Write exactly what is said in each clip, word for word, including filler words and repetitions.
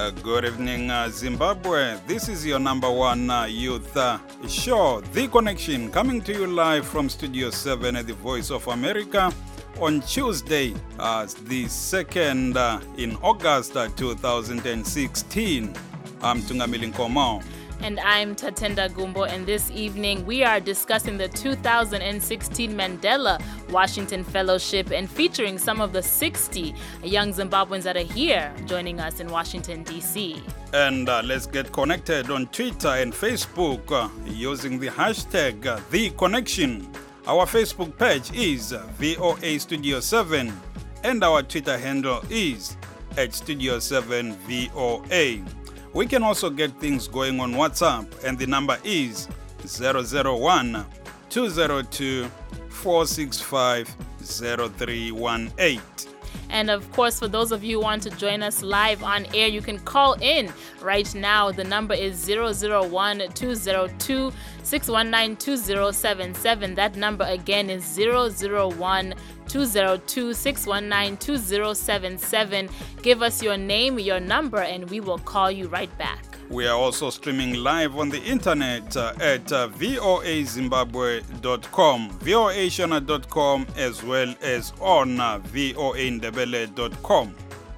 Uh, good evening, uh, Zimbabwe. This is your number one uh, youth uh, show, The Connection, coming to you live from Studio seven at the Voice of America on Tuesday, uh, the second uh, in August uh, two thousand sixteen. I'm Tungamili Nkomo. And I'm Tatenda Gumbo, and this evening we are discussing the two thousand sixteen Mandela Washington Fellowship and featuring some of the sixty young Zimbabweans that are here joining us in Washington, D C. And uh, let's get connected on Twitter and Facebook uh, using the hashtag uh, The Connection. Our Facebook page is uh, V O A Studio seven, and our Twitter handle is at Studio seven V O A. We can also get things going on WhatsApp, and the number is zero zero one, two zero two, four six five, zero three one eight. And of course, for those of you who want to join us live on air, you can call in right now. The number is zero zero one, two zero two, six one nine, two zero seven seven. That number again is zero zero one, two zero two, six one nine, two zero seven seven. Give us your name, your number, and we will call you right back. We are also streaming live on the internet uh, at uh, voa zimbabwe dot com, voa shona dot com, as well as on uh, voa ndebele dot com.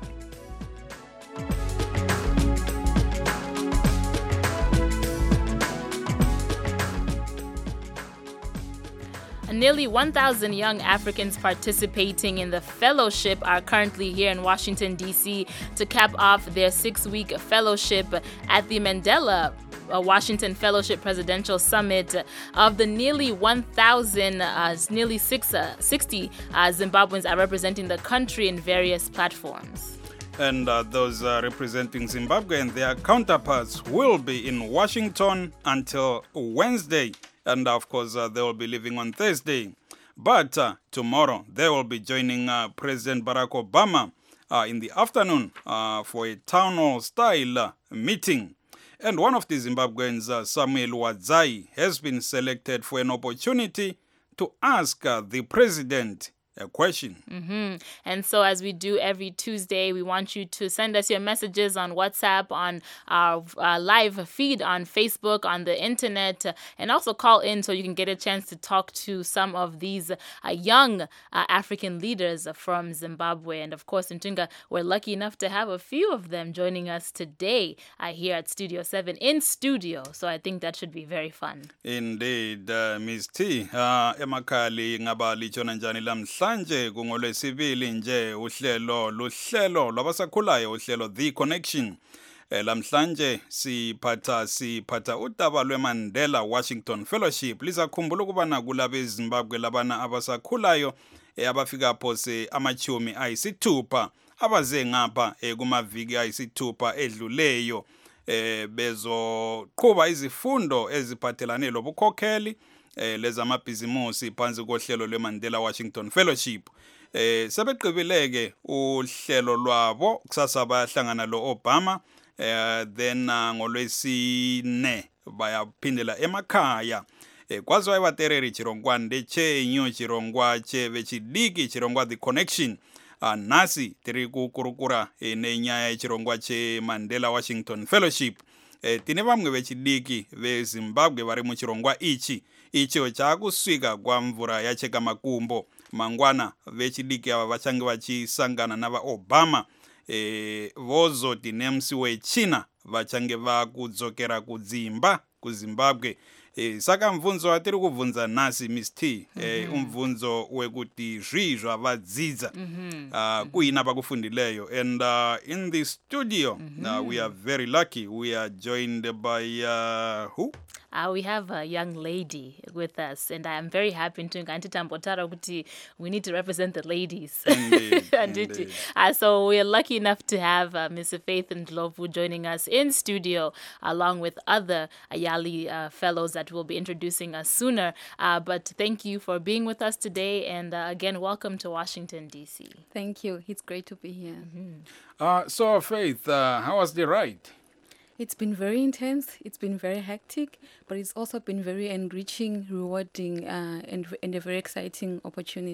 Nearly one thousand young Africans participating in the fellowship are currently here in Washington, D C to cap off their six-week fellowship at the Mandela uh, Washington Fellowship Presidential Summit. Of the nearly one thousand, uh, nearly six, uh, sixty uh, Zimbabweans are representing the country in various platforms. And uh, those uh, representing Zimbabwe and their counterparts will be in Washington until Wednesday. And of course, uh, they will be leaving on Thursday. But uh, tomorrow, they will be joining uh, President Barack Obama uh, in the afternoon uh, for a town hall style uh, meeting. And one of the Zimbabweans, uh, Samuel Wadzai, has been selected for an opportunity to ask uh, the president a question. Mm-hmm. And so as we do every Tuesday, we want you to send us your messages on WhatsApp, on our uh, live feed on Facebook, on the internet, uh, and also call in so you can get a chance to talk to some of these uh, young uh, African leaders from Zimbabwe. And of course, Ntunga, we're lucky enough to have a few of them joining us today uh, here at Studio seven in studio. So I think that should be very fun. Indeed, uh, Miz T. Uh, emakali ngabali chona njani lamhla manje kungolwesibili nje uhlelo luhlelo lwabasakhulayo uhlelo The Connection. Eh, lamhlanje siphatha siphatha udaba lweMandela Washington Fellowship. Lizakhumbula ukubana kulabe Zimbabwe labana abasakhulayo eh, abafika phose amachumi ayisithupha abaze ngapha eh, kumaviki ayisithupha edluleyo eh, bezoqhuba izifundo eziphathelane lobukhokheli eh lezamabhizimusi phansi kohlelo lweMandela Washington Fellowship. Eh sebeqhibileke uhlelo lwabo kusasa bayahlangana lo Obama eh then uh, ngolwesine bayaphindela emakhaya. Eh kwazo ayibatereri chirongwande chenyu chirongwa cheve chidiki chirongwa The Connection. Uh, nasi tiri kukurukura eh, nenyaya chirongwa che Mandela Washington Fellowship. Eh tine vamwe vechidiki veZimbabwe vari muchirongwa ichi. Icho chakusvika kwamvura yacheka makumbo mangwana vechidiki ava vachange vachisangana nava Obama e, vozoti nemusi wechina vachange vakudzokera kudzimba kuZimbabwe. E, saka mvunzo watiri kubvunza nhasi Miss T mm -hmm. e, umvunzo wekuti zvii zvavadzidza mm -hmm. uh, kuina pakufundileyo. And uh, in the studio mm -hmm. uh, we are very lucky. We are joined by uh, who? Uh, we have a young lady with us, and I am very happy to Tambotara kuti we need to represent the ladies. Indeed, indeed. Uh, so we are lucky enough to have uh, Miss Faith Ndlovu joining us in studio, along with other Ayali uh, fellows that we'll be introducing us sooner. Uh, but thank you for being with us today, and uh, again, welcome to Washington, D C. Thank you. It's great to be here. Mm-hmm. uh, so, Faith, uh, how was the ride? It's been very intense, it's been very hectic, but it's also been very enriching, rewarding, uh, and, and a very exciting opportunity.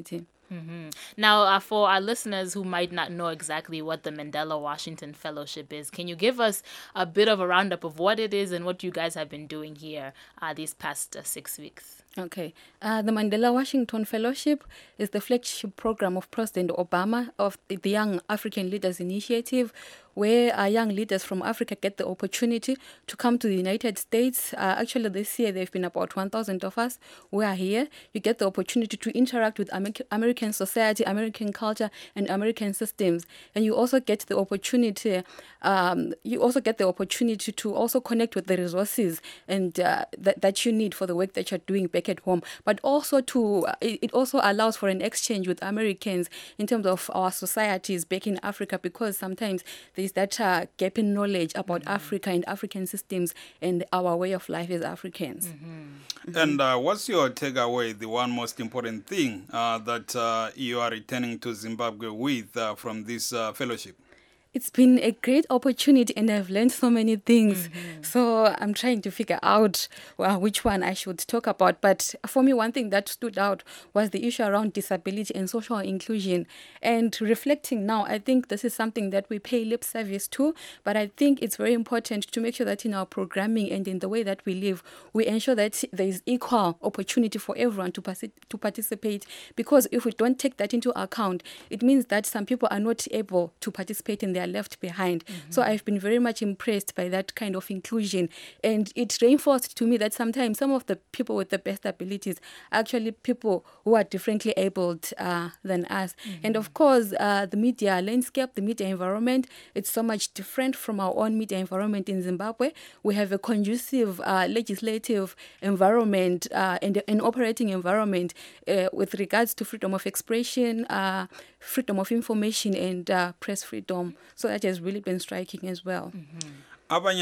Mm-hmm. Now, uh, for our listeners who might not know exactly what the Mandela Washington Fellowship is, can you give us a bit of a roundup of what it is and what you guys have been doing here uh, these past uh, six weeks? Okay. Uh, the Mandela Washington Fellowship is the flagship program of President Obama of the, the Young African Leaders Initiative, where our young leaders from Africa get the opportunity to come to the United States. Uh, actually, this year there have been about one thousand of us who are here. You get the opportunity to interact with Amer- American society, American culture, and American systems. And you also get the opportunity, um, you also get the opportunity to also connect with the resources and uh, that, that you need for the work that you're doing back at home. But also to, uh, it, it also allows for an exchange with Americans in terms of our societies back in Africa, because sometimes there's that uh, gap in knowledge about mm-hmm. Africa and African systems and our way of life as Africans. Mm-hmm. Mm-hmm. And uh, what's your takeaway, the one most important thing uh, that uh, you are returning to Zimbabwe with uh, from this uh, fellowship? It's been a great opportunity and I've learned so many things. Mm-hmm. So I'm trying to figure out well, which one I should talk about. But for me, one thing that stood out was the issue around disability and social inclusion. And reflecting now, I think this is something that we pay lip service to. But I think it's very important to make sure that in our programming and in the way that we live, we ensure that there is equal opportunity for everyone to, partic- to participate. Because if we don't take that into account, it means that some people are not able to participate in their left behind. Mm-hmm. So I've been very much impressed by that kind of inclusion, and it reinforced to me that sometimes some of the people with the best abilities are actually people who are differently abled uh, than us. Mm-hmm. And of course, uh, the media landscape, the media environment, it's so much different from our own media environment in Zimbabwe. We have a conducive uh, legislative environment uh, and an operating environment uh, with regards to freedom of expression, uh, freedom of information, and uh, press freedom. So that has really been striking as well. Mm-hmm. Abanye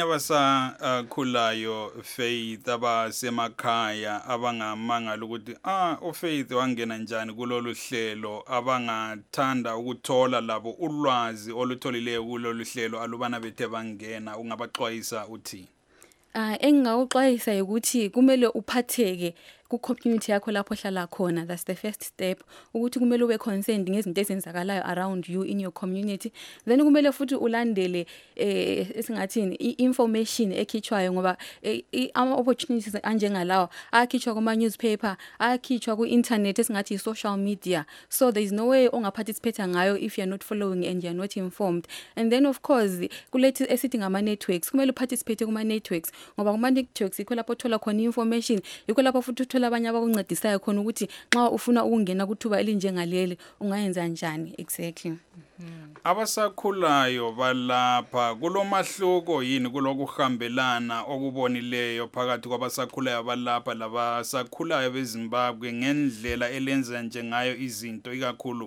abasakhulayo Faith abasemakhaya abangamangala ukuthi ah uFaith wangena njani kulolu hlelo, abangathanda ukuthola labo ulwazi olutholileyo kulolu hlelo alubana bethe bangena, ungabaxwayisa uthi? Ah engingawuxwayisa ukuthi kumele uphatheke ku-community yakho lapho hlala khona. That's the first step, ukuthi kumele ube concerned ngezinto ezenzakalayo around you in your community. Then kumele futhi ulandele eh esingathini i-information ekhitshwayo, ngoba ama opportunities anjengalawo akhitshwa kuma newspaper, akhitshwa ku internet esingathi social media. So there is no way ongaparticipate ngayo if you're not following and you're not informed. And then of course kulethi esithi ngama networks, kumele uparticipate kuma networks, ngoba kuma networks yikho lapho uthola khona information, yikho lapho futhi uthola abanye abakuncedisayo khona ukuthi nxa ufuna ukungena kuthuba elinjengaleli ungayenza njani exactly. Mm-hmm. Abasakhulayo balapha kulomahluko yini kulokuhambelana okubonileyo phakathi kwabasakhulayo balapha labasakhulayo beZimbabwe ngendlela elenza njengayo izinto ikakhulu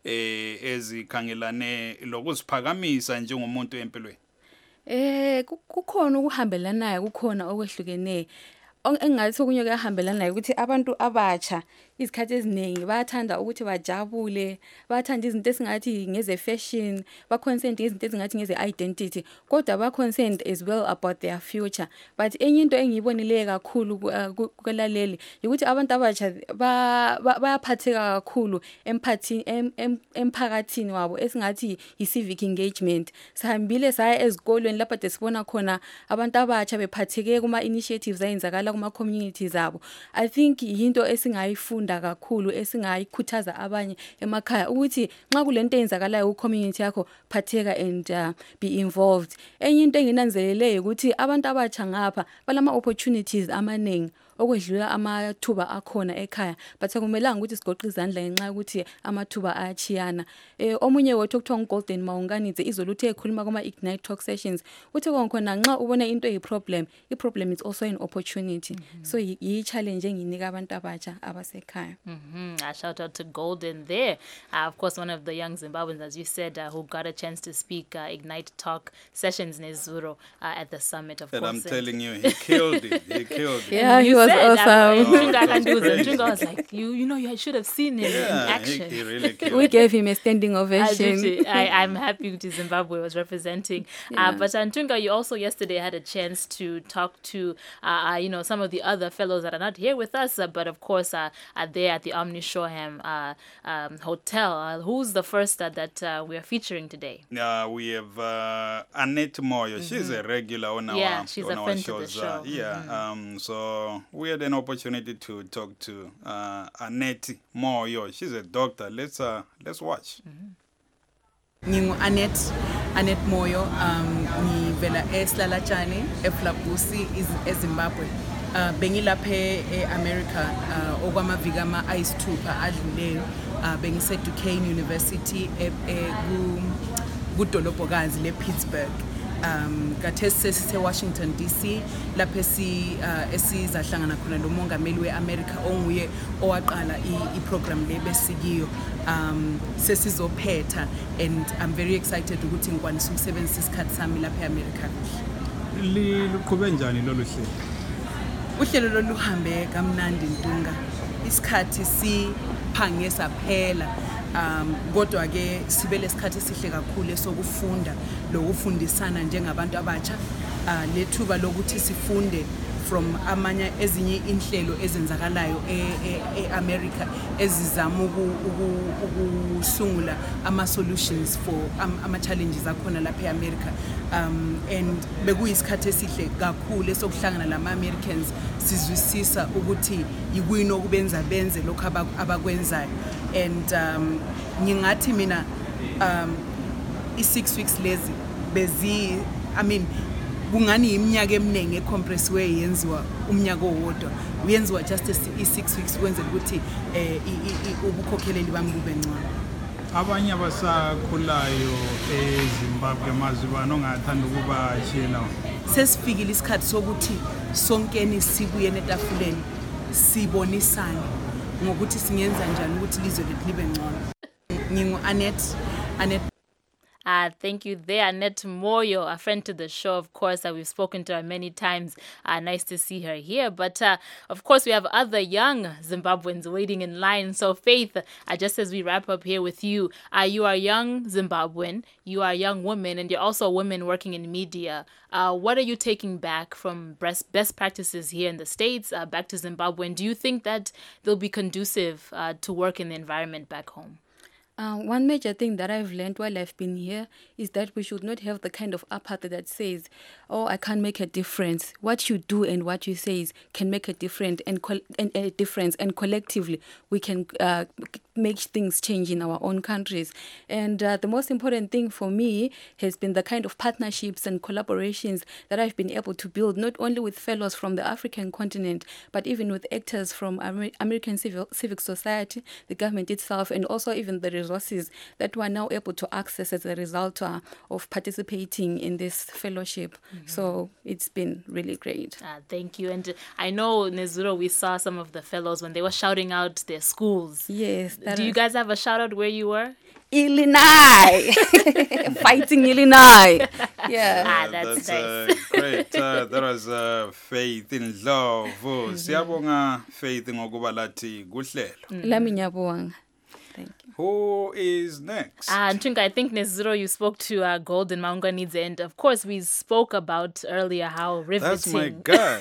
eh ezikhangelane lokuziphakamisa njengomuntu empilweni? Eh kukhona ukuhambelanayo, kukhona okwehlukeneyo. Engathi okunye kuyahambelana ukuthi abantu abatsha izikhathi eziningi bayathanda ukuthi bajabule, bayathanda izinto esingathi ngeze fashion, ba concerned izinto ezingathi ngeze identity, kodwa ba concerned as well about their future. But enye into engiyibonile kakhulu kulaleli ukuthi abantu abatsha bayaphatheka kakhulu empathini emphakathini wabo esingathi yi civic engagement. Sihambile saya ezikolweni lapha desibona khona abantu abatsha bephatheke kuma initiatives ayenzakala kuma communities abo. I think yinto esingayifunda kakhulu, esingayikhuthaza abanye emakhaya ukuthi nxa kulento eyenzakalayo ku community yakho phatheka and uh, be involved. Enye into enginanzeleleyo ukuthi abantu abatsha ngapha balama opportunities amaningi okwedlula amathuba akhona ekhaya, but akumelanga ukuthi sigoqe izandla ngenxa ukuthi amathuba ayachiyana. Eh omunye wethu okuthiwa uGolden Maunganidze izoluthe ekhuluma kuma Ignite Talk sessions uthi konkhona nxa ubona into eyi problem, i problem is also an opportunity. Mm-hmm. So yi challenge enginika abantu abatsha abasekhaya. Mhm. A shout out to Golden there. Uh, of course, one of the young Zimbabweans, as you said, uh, who got a chance to speak uh, Ignite Talk sessions in Zuro uh, at the summit, of and course. I'm telling you, he killed it. He killed it. Yeah, he was was said, I- awesome. Ntunga Oh, can do that's it. great. Ntunga was like, you, you know, you should have seen him in Yeah, he, action. he really killed. We gave him a standing I, ovation. I, I'm happy to Zimbabwe was representing. Yeah. Uh, but Antunga, you also yesterday had a chance to talk to, uh, uh, you know, some of the other fellows that are not here with us, uh, but of course uh, are there at the Omni Shoreham uh, um, Hotel. Uh, who's the first uh, that uh, we are featuring today? Uh, we have uh, Annette Moyo. She's a regular on our, Yeah, she's on a our friend to the shows. Uh, show. yeah, um, so we had an opportunity to talk to uh, Annette Moyo. She's a doctor. Let's uh, let's watch. Ngingu Annette Annette Moyo um ngivela eSlalatshane eFlabusi eZimbabwe. Uh, bengilaphe eAmerica uh, okwamaviki ama ayisithupha adluleyo. Uh, bengise Duquesne University e, e, ku kudolobhokazi lePittsburgh. Um kathesi sesise Washington D C lapho si uh, esizahlangana khona lo mongameli weAmerica onguye owaqala i, i program le besikiyo. Um sesizophetha, and I'm very excited ukuthi ngikwanisa ukusebenzisa isikhathi sami lapha eAmerica. Liqhube njani lolu hlelo? Uhlelo loluhambe kamnandi Ntunga. Isikhathi siphange saphela. Um kodwa ke sibe lesikhathi esihle kakhulu esokufunda lokufundisana njengabantu abatsha, uh, lethuba lokuthi sifunde from amanye ezinye inhlelo ezenzakalayo eAmerica ezizama ukusungula ama solutions for ama challenges akhona lapha eAmerica. Um and bekuyisikhathi esihle kakhulu esokuhlangana lama Americans sizwisisa ukuthi yikuyini okubenza benze lokho abakwenzayo. And um ngingathi mina um i six weeks lezi bezi I mean kungani iminyaka eminingi ecompressiwe yenziwa umnyaka owodwa, uyenziwa just i six weeks kwenzela ukuthi eh ubukhokheleli bami kube ngcono. Abanye abasakhulayo eZimbabwe mazibano ongathanda ukuba tshela Sesifikile isikhathi sokuthi sonkeni sibuye netafuleni sibonisane ngokuthi singenza njani ukuthi lizwe lethu libe ngcono. Ngingu Annette Annette Uh, thank you there, Annette Moyo, a friend to the show, of course, that we've spoken to her many times. Uh, nice to see her here. But, uh, of course, we have other young Zimbabweans waiting in line. So, Faith, uh, just as we wrap up here with you, uh, you are a young Zimbabwean, you are a young woman, and you're also a woman working in media. Uh, what are you taking back from best, best practices here in the States, uh, back to Zimbabwe? And do you think that they'll be conducive uh, to work in the environment back home? Uh, one major thing that I've learned while I've been here is that we should not have the kind of apartheid that says, oh, I can't make a difference. What you do and what you say is, can make a difference, and, col- and a difference, and collectively we can uh, make things change in our own countries. And uh, the most important thing for me has been the kind of partnerships and collaborations that I've been able to build, not only with fellows from the African continent, but even with actors from Amer- American civil, civic society, the government itself, and also even the resources that we're now able to access as a result uh, of participating in this fellowship. Mm-hmm. So it's been really great. Uh, thank you. And I know, Nezuro, we saw some of the fellows when they were shouting out their schools. Yes. Do you guys have a shout out where you were? Illinois! Fighting Illinois! Yeah. Ah, that's, that's nice. uh, great. Uh, that was uh, Faith in Love. Siyabonga Faith ngokuba lathi kuhlelo. Lami ngiyabonga. Thank you. Who is next? Uh, Ntunga, I think Nezuro, you spoke to uh, Golden Maunganidze, and of course we spoke about earlier how riveting. That's my guy.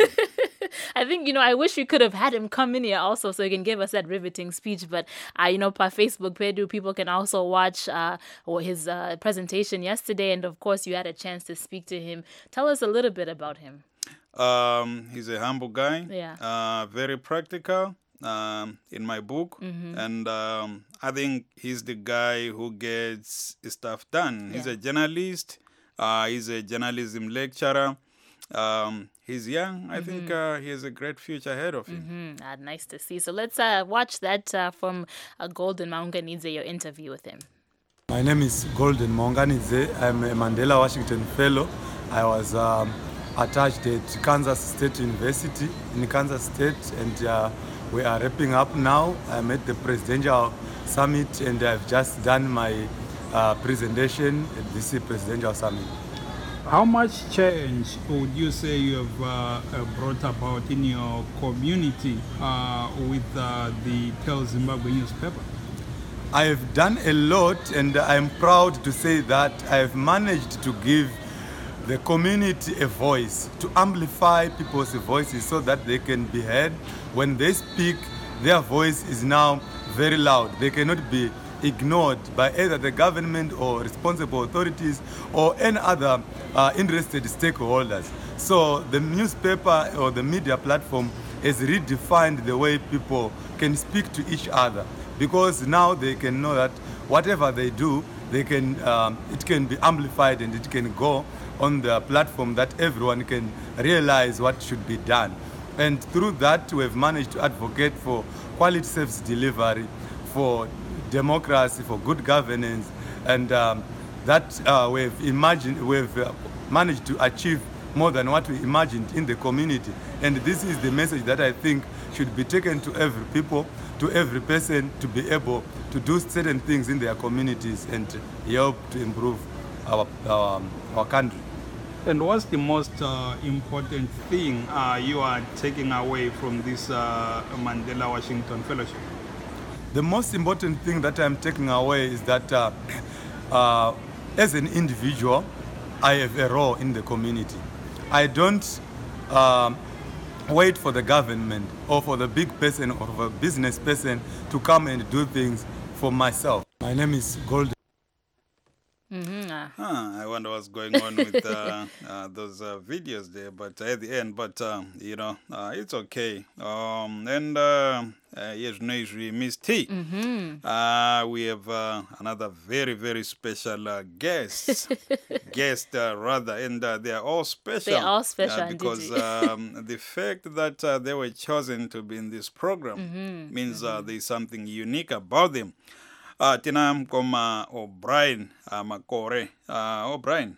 I think, you know, I wish we could have had him come in here also so he can give us that riveting speech. But, uh, you know, per Facebook, Pedu, people can also watch uh, or his uh, presentation yesterday. And, of course, you had a chance to speak to him. Tell us a little bit about him. Um, he's a humble guy. Yeah. Uh, very practical. Um, in my book, Mm-hmm. and um, I think he's the guy who gets stuff done. He's Yeah. a journalist. Uh, he's a journalism lecturer. Um, he's young. I think uh, he has a great future ahead of him. Mm, uh, nice to see. So let's uh, watch that uh, from uh, Golden Maunganidze, your interview with him. My name is Golden Maunganidze. I'm a Mandela Washington Fellow. I was um, attached at Kansas State University in Kansas State, and uh, we are wrapping up now. I'm at the Presidential Summit, and I've just done my uh, presentation at this Presidential Summit. How much change would you say you have uh, uh, brought about in your community uh, with uh, the Tell Zimbabwe newspaper? I have done a lot, and I'm proud to say that I've managed to give the community a voice, to amplify people's voices so that they can be heard. When they speak, their voice is now very loud. They cannot be ignored by either the government or responsible authorities or any other uh, interested stakeholders. So the newspaper or the media platform has redefined the way people can speak to each other, because now they can know that whatever they do, they can um, it can be amplified and it can go on the platform that everyone can realize what should be done. And through that, we have managed to advocate for quality service delivery, for democracy, for good governance, and um, that uh, we've imagined, we've uh, managed to achieve more than what we imagined in the community. And this is the message that I think should be taken to every people, to every person, to be able to do certain things in their communities and help to improve our, our, our country. And what's the most uh, important thing uh, you are taking away from this uh, Mandela Washington Fellowship? The most important thing that I'm taking away is that uh, uh, as an individual, I have a role in the community. I don't um, wait for the government or for the big person or for a business person to come and do things for myself. My name is Golden. Mm-hmm. Huh, I wonder what's going on with uh, uh, those uh, videos there, but at the end, but uh, you know, uh, it's okay. Um, and uh, uh, yes, Miss T. Mm-hmm. Uh, we have uh, another very, very special uh, guest, guest uh, rather, and uh, they are all special. They're all special, uh, because um, the fact that uh, they were chosen to be in this program Mm-hmm. means uh, there's something unique about them. Uh, tina mkoma O'Brien uh, Makore. Uh, O'Brien,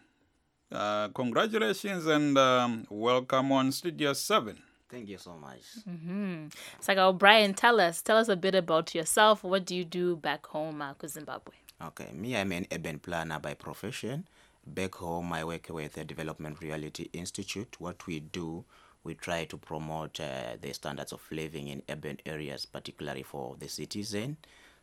uh, congratulations and um, welcome on Studio seven. Thank you so much. Mm-hmm. So, O'Brien, tell us, tell us a bit about yourself. What do you do back home, uh, Zimbabwe? Okay, me, I'm an urban planner by profession. Back home, I work with the Development Reality Institute. What we do, we try to promote uh, the standards of living in urban areas, particularly for the citizen.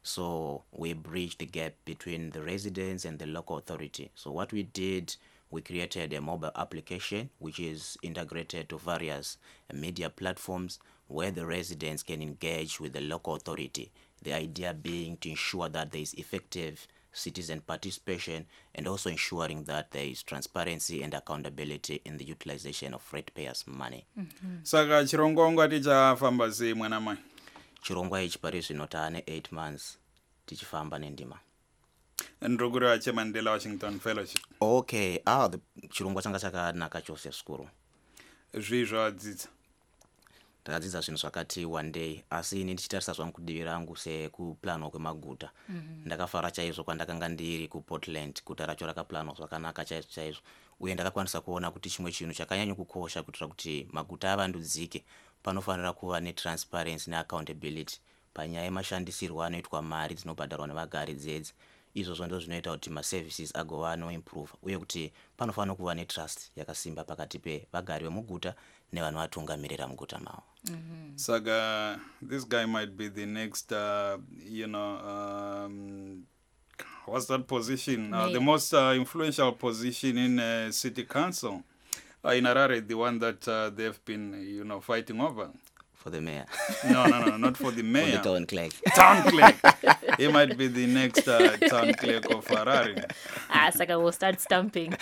So we bridge the gap between the residents and the local authority. So what we did, we created a mobile application which is integrated to various media platforms where the residents can engage with the local authority. The idea being to ensure that there is effective citizen participation and also ensuring that there is transparency and accountability in the utilization of ratepayers' money. Mm-hmm. Saka chirongwa ngati chafamba zi mwana mai. Chirongwa ichi pari zvino taane eight months tichifamba nendima. Ndruguru wache Mandela Washington Fellowship. Okay, ah, the chirongwa changa chakanaka chose skuru. Zvizvo wadzidza. Ndakadzidza zvinhu zvakati one day, asi ini ndichitarisa zvangu kudivi rangu sekuplanwa kwemaguta. Mm-hmm. Ndakafara chaizvo kwandakanga ndiri kuPortland, guta racho rakaplanwa zvakanaka chaizvo chaizvo. Uye ndakakwanisa kuona kuti chimwe chinhu chakanyanya kukosha kuitira kuti maguta avandudzike, panofanira kuva netransparency neaccountability panyaya yemashandisirwo anoitwa mari dzinobhadharwa nevagari dzedzi. Izvozvo ndo zvinoita kuti maservices agova anoimprove uye kuti panofanira kuva netrust yakasimba pakati pevagari vemuguta nevanovatungamirira muguta mavo. Mm-hmm. Saga, this guy might be the next, uh, you know, um, what's that position? Uh, the most uh, influential position in uh, city council. Uh, in Harare, the one that uh, they've been, you know, fighting over. For the mayor. No, no, no, not for the mayor. For the town clerk. Town clerk. He might be the next uh, town clerk of Harare. Ah, Saka, we'll start stumping.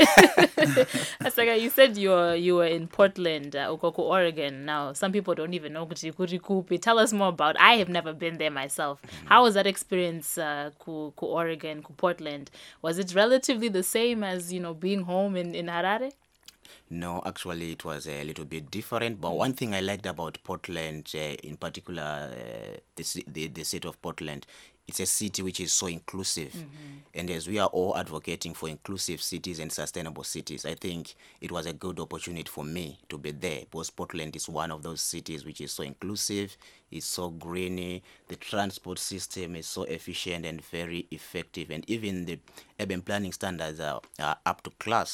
Saka, you said you were you were in Portland, uh, Ukoko, Oregon. Now, some people don't even know kuti kuti kupi. Tell us more about. I have never been there myself. Mm-hmm. How was that experience, uh, ku, ku Oregon, ku Portland? Was it relatively the same as, you know, being home in in Harare? No, actually, it was a little bit different. But one thing I liked about Portland, uh, in particular, uh, the, the the city of Portland, it's a city which is so inclusive. Mm-hmm. And as we are all advocating for inclusive cities and sustainable cities, I think it was a good opportunity for me to be there, because Portland is one of those cities which is so inclusive, it's so greeny, the transport system is so efficient and very effective, and even the urban planning standards are, are up to class.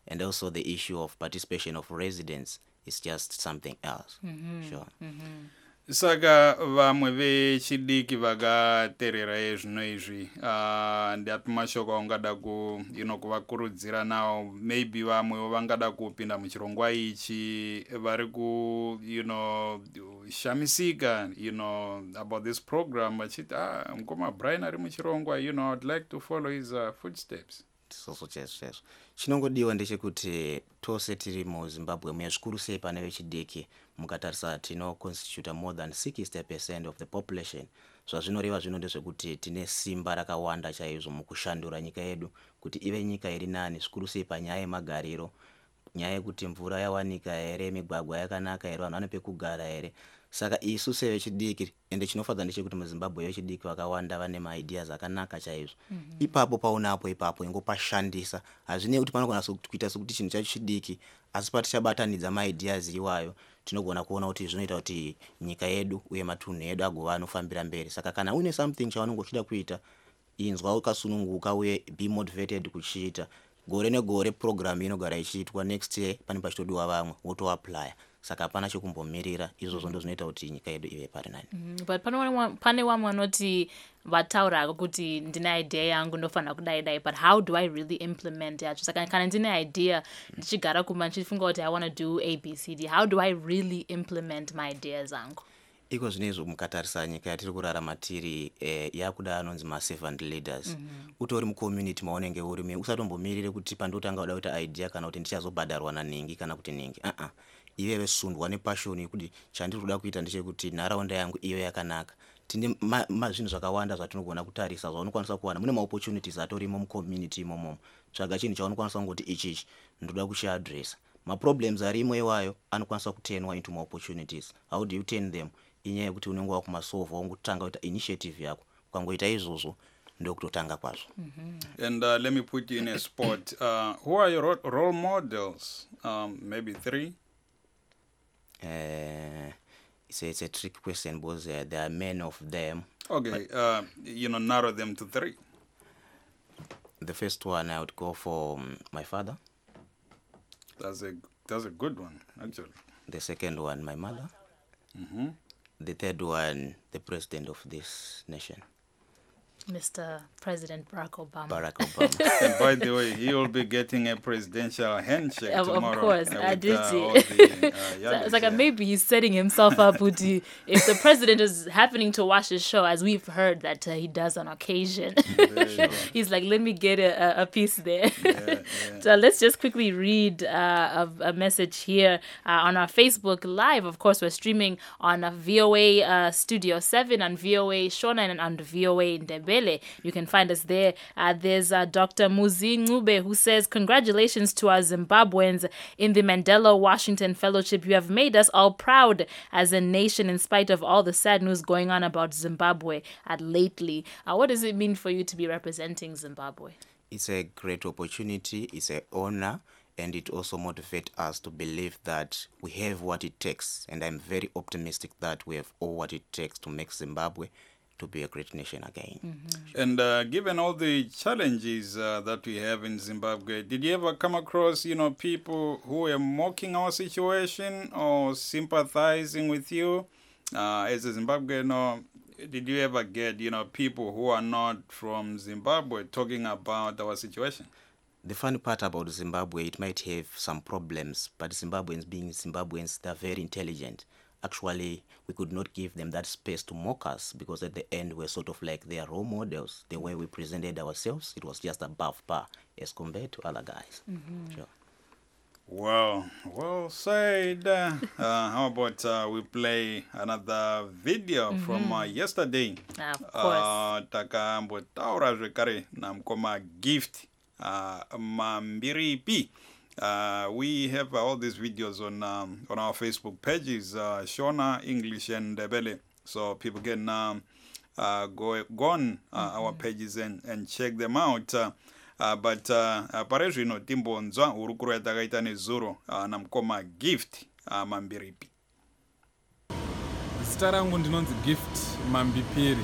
and also the issue of participation of residents is just something else. Mm-hmm. Sure. Mm-hmm. Saka vamwe vechidiki vakateerera ezvino izvi uh, ndapi mashoko ungada ku you know kuvakurudzira nawo maybe vamwewo vangada kupinda muchirongwa ichi vari ku you know shamisika you know about this program vachiti ah mukoma Brian ari muchirongwa you know I'd like to follow his uh, footsteps. So cheso cheso chinongodiwa ndechekuti tose tiri muZimbabwe muya zvikuru sei pane vechidiki mukatarisa tino constitute more than sixty percent of the population. Zvazvinoreva zvino ndezvekuti tine simba rakawanda chaizvo mukushandura nyika yedu kuti ive nyika iri nani zvikuru sei panyaya yemagariro, nyaya yekuti mvura yawanika here, migwagwa yakanaka here, vanhu vane pekugara here. Saka isu sevechidiki ende chinofadza ndechekuti muZimbabwe vechidiki vakawanda vane maideas akanaka chaizvo. Mm-hmm. Ipapo paunapo ipapo ingopashandisa hazvinei kuti panogona kuita sokuti chinhu chacho chidiki asi patichabatanidza maideas iwayo tinogona kuona kuti zvinoita kuti nyika yedu uye matunhu edu agova anofambira mberi. Saka kana une something chawanongochida kuita inzwa ukasununguka uye be motivated kuchiita. Gore negore program inogara ichiitwa next year pane pachitodiwa vamwe woto apply. Saka hapana chokumbomirira izvozvo ndo zvinoita kuti nyika yedu ive pari nani. Mm, but pane vamwe vanoti vataura kuti ndine idea yangu ndofana kudai dai, but how do I really implement yacho? Saka kana ndine idea ndichigara kumba ndichifunga kuti I want to do A B C D, how do I really implement my ideas angu? Iko zvinezvo mukatarisa nyika yatiri kurarama tiri eh, yakuda anonzi ma-servant leaders. Mm-hmm. Utori mucommunity maunenge uri usatombomirire kuti pandotanga uda kuita idea kana kuti ndichazobhadharwa naningi kana kuti ningi. Uh -uh. Iwe sundwa nepassion yekuti chandiri kuda kuita ndechekuti nharaunda yangu iyo yakanaka. Tine mazvinhu zvakawanda zvatinogona kutarisa zvaunokwanisa kuwana. Mune ma-opportunities atorimo mucommunity imomo. Tsvaga chinhu chaunokwanisa kuti ichichi ndoda kuchiaddressa. Ma-problems arimo iwayo anokwanisa kutenwa into ma-opportunities. How do you turn them? Inyaya yekuti unenge wakumasolve wakutanga kuita initiative yako. Kwangoita izvozvo ndokutotanga kwazvo. Mm-hmm. And uh, let me put you in a spot. Uh, who are your role models? Um, maybe three? Uh, it's, a, it's a trick question because uh, there are many of them. Okay, uh, you know, narrow them to three. The first one I would go for um, my father. That's a that's a good one, actually. The second one, my mother. Mm-hmm. The third one, the president of this nation. Mister President Barack Obama. Barack Obama. And by the way, he will be getting a presidential handshake of, tomorrow. Of course, uh, I with, did uh, see. all the, uh, So it's like a, maybe he's setting himself up. With the, if the president is happening to watch his show, as we've heard that uh, he does on occasion, he's like, let me get a, a piece there. Yeah, yeah. So let's just quickly read uh, a, a message here uh, on our Facebook Live. Of course, we're streaming on uh, V O A uh, Studio seven and V O A Shona and on V O A Ndebele. You can find us there. Uh, there's uh, Doctor Muzi Ngube who says, congratulations to our Zimbabweans in the Mandela Washington Fellowship. You have made us all proud as a nation in spite of all the sad news going on about Zimbabwe at lately. Uh, what does it mean for you to be representing Zimbabwe? It's a great opportunity. It's an honor. And it also motivates us to believe that we have what it takes. And I'm very optimistic that we have all what it takes to make Zimbabwe to be a great nation again. Mm-hmm. And uh, given all the challenges uh, that we have in Zimbabwe, did you ever come across, you know, people who were mocking our situation or sympathizing with you uh, as a Zimbabwean? Or did you ever get, you know, people who are not from Zimbabwe talking about our situation? The funny part about Zimbabwe, it might have some problems, but Zimbabweans being Zimbabweans, they're very intelligent. Actually, we could not give them that space to mock us because at the end we're sort of like their role models. The way we presented ourselves, it was just above par as compared to other guys. Mm-hmm. Sure. Well, well said. Uh, how about uh, we play another video mm-hmm. from uh, yesterday? Ah, of course. Takambotaura zvekare namkoma Gift uh, Mambiripi. Uh, we have uh, all these videos on um, on our Facebook pages, uh, Shona, English, and Ndebele. So people can um, uh, go, go on uh, mm-hmm. our pages and, and check them out. Uh, uh, but uh, pare zvino timbonzwa urukuru yatakaita nezuro uh, namkoma Gift uh, Mambiripi. Zita rangu ndinonzi Gift Mambipiri.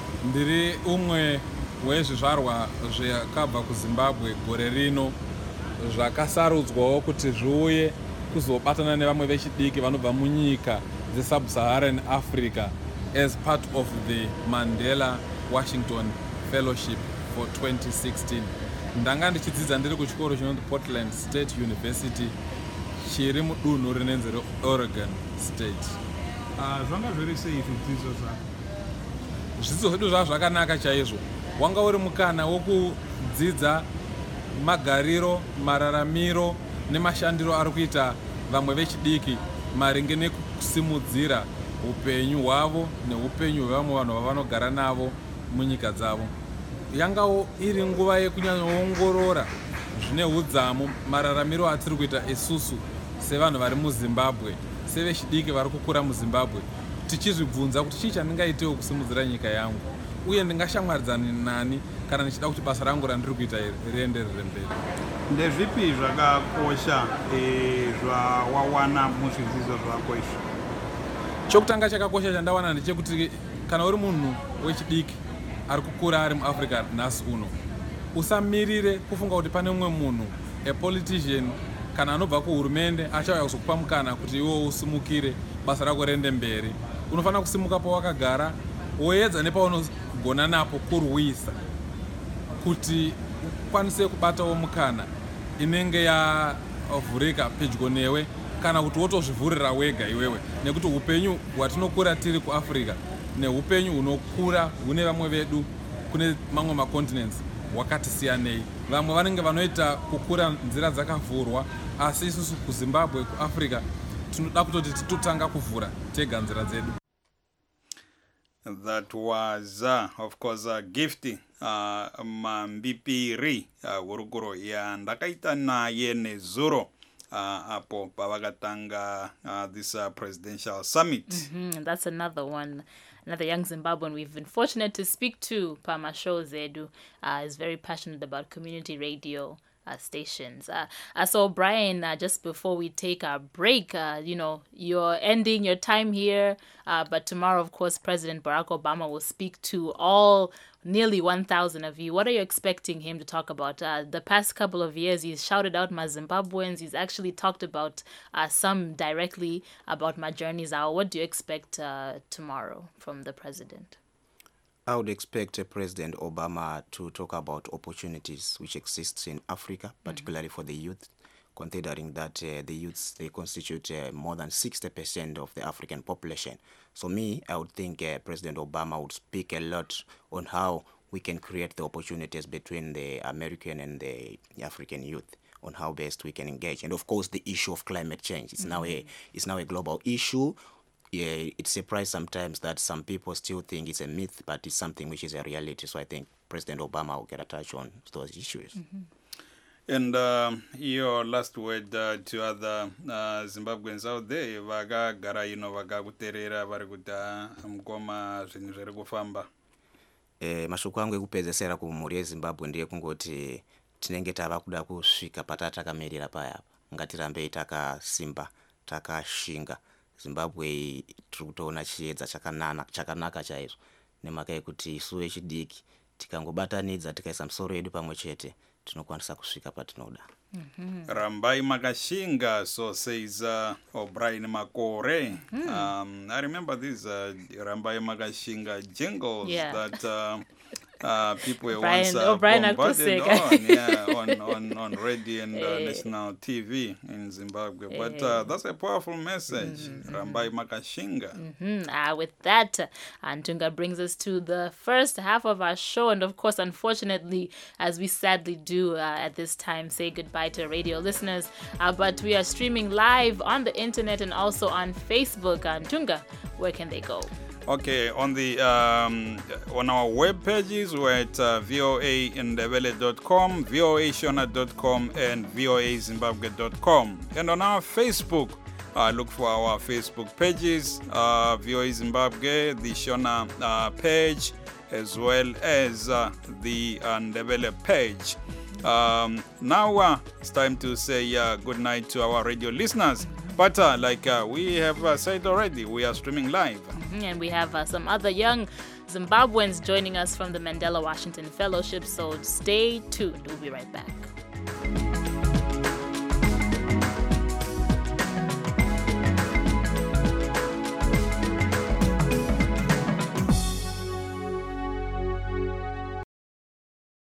Ndiri umwe wezvizvarwa zvakabva kuZimbabwe gore rino. zvakasarudzwawo kuti zviuye kuzobatana nevamwe vechidiki vanobva munyika dze-sub-Saharan Africa as part of the Mandela Washington Fellowship for twenty sixteen. Ndanga ndichidzidza ndiri kuchikoro chinonzi Portland State University chiri mudunhu rinenzi Oregon State. Uh, zvanga zviri sei zvidzidzo zvako? Zvidzidzo zvedu zvava zvakanaka chaizvo. Wanga uri mukana wokudzidza magariro, mararamiro nemashandiro ari kuita vamwe vechidiki maringe nekusimudzira upenyu hwavo neupenyu hwevamwe vanhu vavanogara navo munyika dzavo. Yangawo iri nguva yekunyanyoongorora zvine udzamu mararamiro atiri kuita isusu sevanhu vari muZimbabwe, sevechidiki vari kukura muZimbabwe, tichizvibvunza kuti chii chandingaitewo kusimudzira nyika yangu uye ndingashamwaridzana nani kana ndichida kuti basa rangu randiri kuita rienderere mberi. Ndezvipi zvakakosha zvawawana muzvidzidzo zvako izvi? Chokutanga chakakosha chandawana ndechekuti kana uri munhu wechidiki ari kukura ari muAfrica nhasi uno, usamirire kufunga kuti pane mumwe munhu a politician kana anobva kuhurumende achauya kuzokupa mukana kuti iwo usimukire basa rako riende mberi. Unofanira kusimuka pawakagara woedza nepaunogona napo kurwisa kuti ukwanise kubatawo mukana inenge yavhurika pedyo newe kana kuti wotozvivhurira wega iwewe, nekuti upenyu hwatinokura tiri kuAfrica neupenyu hunokura hune vamwe vedu kune mamwe macontinents hwakatisiyanei. Vamwe vanenge vanoita kukura nzira dzakavhurwa, asi isusu kuZimbabwe, kuAfrica tinoda kutoti titotanga kuvhura tega nzira dzedu. That was, uh, of course, uh, Gifty uh, Mambipiri uh, hurukuro ya ndakaita naye nezuro uh, apo pavakatanga uh, this uh, presidential summit. Mm-hmm. That's another one. Another young Zimbabwean we've been fortunate to speak to, Pamasho Zedu, uh, is very passionate about community radio uh, stations. Uh, uh, so, Brian, uh, just before we take our break, uh, you know, you're ending your time here, uh, but tomorrow, of course, President Barack Obama will speak to all nearly one thousand of you. What are you expecting him to talk about? Uh, the past couple of years, he's shouted out my Zimbabweans. He's actually talked about uh, some directly about my journeys out. What do you expect uh, tomorrow from the president? I would expect uh, President Obama to talk about opportunities which exist in Africa, particularly mm-hmm. for the youth, considering that uh, the youths, they constitute uh, more than sixty percent of the African population. So me, I would think uh, President Obama would speak a lot on how we can create the opportunities between the American and the African youth, on how best we can engage. And of course, the issue of climate change. It's, mm-hmm. now, a, it's now a global issue. Yeah, it's surprising sometimes that some people still think it's a myth, but it's something which is a reality. So I think President Obama will get a touch on those issues. Mm-hmm. And uh, your last word uh, to other uh, Zimbabweans out there, vaga gara ino vaga kuterera vari kuta mgoma zvinhu zviri kufamba. Eh, mashoko angu ekupedzesera kumhuri yeZimbabwe ndiye kungoti tinenge tava kuda kusvika patatakamirira paya. Ngatirambei takasimba, takashinga. Zimbabwe tiri kutoona chiedza chakanana chakanaka chaizvo nemhaka yekuti isu vechidiki tikangobatanidza tikaisa misoro yedu pamwe chete tinokwanisa kusvika patinoda. Mm-hmm. Rambai makashinga, so says uh, O'Brien Makore. Mm. Um, I remember these uh, Rambai makashinga jingles yeah. that uh, uh, people were Brian, once uh, O'Brien bombarded on, yeah, on, on, on radio and uh, national T V in Zimbabwe. But uh, that's a powerful message. Mm-hmm. Rambai makashinga. Mm-hmm. Uh, with that, uh, Ntunga brings us to the first half of our show. And of course, unfortunately, as we sadly do uh, at this time, say goodbye to radio listeners. Uh, but we are streaming live on the internet and also on Facebook. Uh, Ntunga, where can they go? Okay, on the um, on our web pages, we're at uh, voa ndebele dot com, voa shona dot com, and voa zimbabwe dot com. And on our Facebook, uh, look for our Facebook pages, uh, VOA Zimbabwe, the Shona uh, page, as well as uh, the Ndebele page. Um, now uh, it's time to say uh, good night to our radio listeners. But uh, like uh, we have uh, said already, we are streaming live. Mm-hmm. And we have uh, some other young Zimbabweans joining us from the Mandela Washington Fellowship. So stay tuned. We'll be right back.